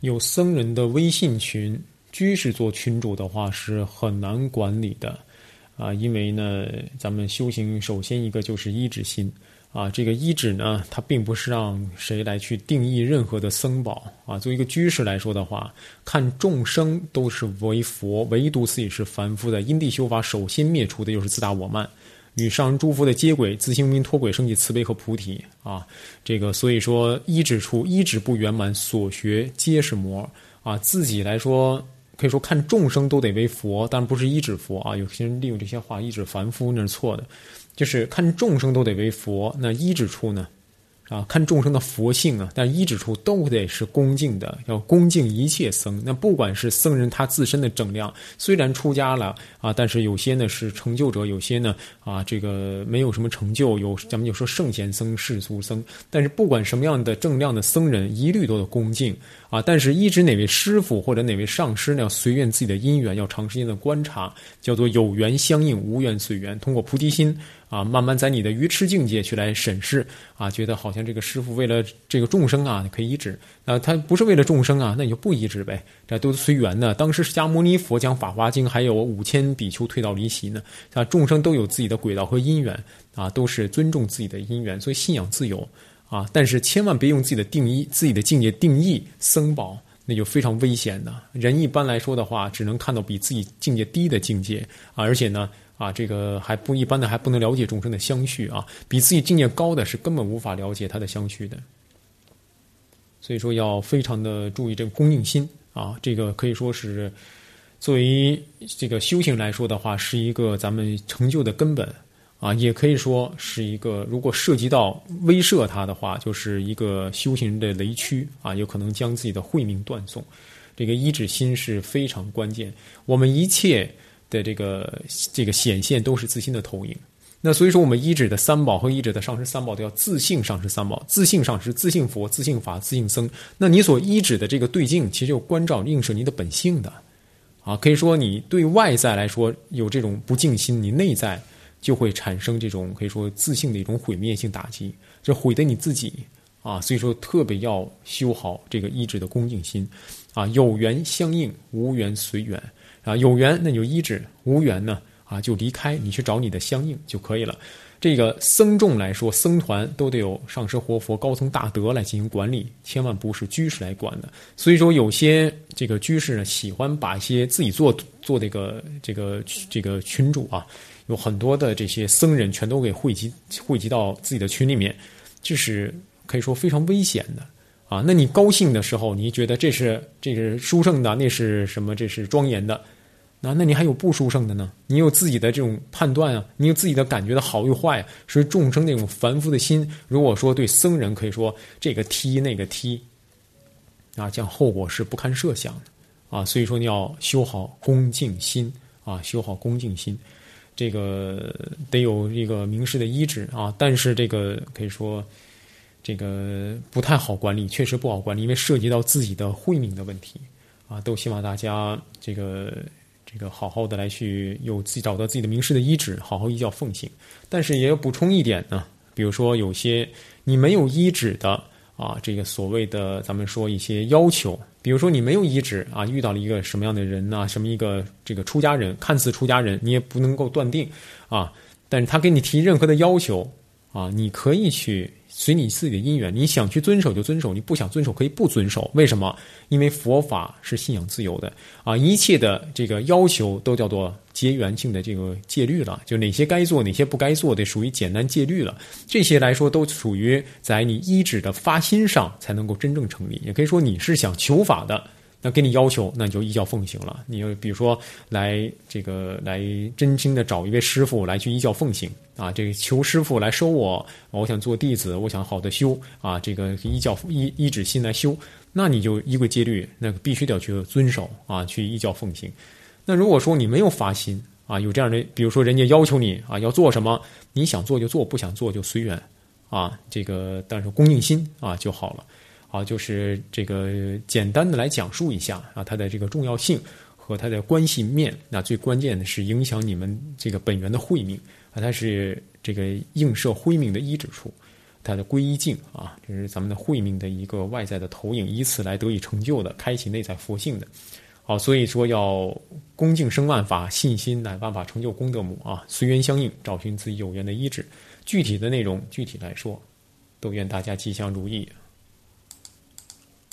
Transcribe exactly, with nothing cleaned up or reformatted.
有僧人的微信群，居士做群主的话是很难管理的啊，因为呢，咱们修行首先一个就是依止心啊，这个依止呢，它并不是让谁来去定义任何的僧宝啊。作为一个居士来说的话，看众生都是为佛，唯独自己是凡夫的。因地修法首先灭除的就是自大我慢，与上人诸佛的接轨，自性明脱轨，升起慈悲和菩提啊。这个所以说依止处，依止不圆满，所学皆是魔啊。自己来说，可以说看众生都得为佛，但不是依止佛啊。有些人利用这些话依止凡夫，那是错的。就是看众生都得为佛，那依止处呢？啊，看众生的佛性啊，但依止处都得是恭敬的，要恭敬一切僧。那不管是僧人他自身的正量，虽然出家了啊，但是有些呢是成就者，有些呢啊这个没有什么成就，有咱们就说圣贤僧、世俗僧。但是不管什么样的正量的僧人，一律都得恭敬啊。但是依止哪位师父或者哪位上师呢，要随缘自己的因缘，要长时间的观察，叫做有缘相应，无缘随缘。通过菩提心啊，慢慢在你的愚痴境界去来审视啊，觉得好像这个师父为了这个众生啊，可以依止啊，他不是为了众生啊，那你就不依止呗，这都是随缘的。当时释迦牟尼佛讲《法华经》，还有五千比丘退到离席呢，啊，众生都有自己的轨道和因缘啊，都是尊重自己的因缘，所以信仰自由啊，但是千万别用自己的定义、自己的境界定义僧宝，那就非常危险的。人一般来说的话，只能看到比自己境界低的境界啊，而且呢。啊，这个还不一般的，还不能了解众生的相续啊，比自己境界高的是根本无法了解他的相续的。所以说要非常的注意这个恭敬心啊，这个可以说是作为这个修行来说的话，是一个咱们成就的根本啊，也可以说是一个如果涉及到威慑他的话，就是一个修行人的雷区啊，有可能将自己的慧命断送。这个依止心是非常关键，我们一切的这个这个显现都是自心的投影。那所以说我们依止的三宝和依止的上师三宝都要自性上师三宝，自性上师、自性佛、自性法、自性僧。那你所依止的这个对境，其实有关照映射你的本性的啊。可以说你对外在来说有这种不净心，你内在就会产生这种可以说自性的一种毁灭性打击，这毁的你自己啊。所以说特别要修好这个依止的恭敬心啊，有缘相应，无缘随缘。啊，有缘那你就依止，无缘呢啊就离开，你去找你的相应就可以了。这个僧众来说，僧团都得有上师活佛高僧大德来进行管理，千万不是居士来管的。所以说有些这个居士呢，喜欢把一些自己做做这个这个这个群主啊，有很多的这些僧人全都给汇集汇集到自己的群里面，这是可以说非常危险的。啊，那你高兴的时候，你觉得这是这是殊胜的，那是什么？这是庄严的。那那你还有不殊胜的呢？你有自己的这种判断啊，你有自己的感觉的好与坏啊。所以众生那种凡夫的心，如果说对僧人可以说这个踢那个踢，啊，这样后果是不堪设想的啊。所以说你要修好恭敬心啊，修好恭敬心，这个得有一个名师的依止啊。但是这个可以说。这个不太好管理，确实不好管理，因为涉及到自己的慧命的问题啊，都希望大家这个这个好好的来去有自己找到自己的名师的依止，好好依教奉行。但是也要补充一点呢，比如说有些你没有依止的啊，这个所谓的咱们说一些要求，比如说你没有依止啊，遇到了一个什么样的人呐、啊，什么一个这个出家人，看似出家人，你也不能够断定啊，但是他给你提任何的要求啊，你可以去。随你自己的因缘，你想去遵守就遵守，你不想遵守可以不遵守。为什么？因为佛法是信仰自由的啊，一切的这个要求都叫做结缘性的这个戒律了，就哪些该做，哪些不该做的，属于简单戒律了。这些来说都属于在你依止的发心上才能够真正成立。也可以说你是想求法的。那给你要求，那你就依教奉行了。你就比如说来这个来真心的找一位师傅来去依教奉行啊，这个求师傅来收我，我想做弟子，我想好的修啊，这个依教依依止心来修，那你就依规戒律，那必须得要去遵守啊，去依教奉行。那如果说你没有发心啊，有这样的，比如说人家要求你啊要做什么，你想做就做，不想做就随缘啊，这个但是恭敬心啊就好了。啊，就是这个简单的来讲述一下啊，它的这个重要性和它的关系面。那最关键的是影响你们这个本源的慧命啊，它是这个映射慧命的依止处。 它的皈依境啊，这是咱们的慧命的一个外在的投影，以此来得以成就的，开启内在佛性的。好，所以说要恭敬生万法，信心乃万法成就功德母啊，随缘相应，找寻自己有缘的依止。具体的内容，具体来说，都愿大家吉祥如意。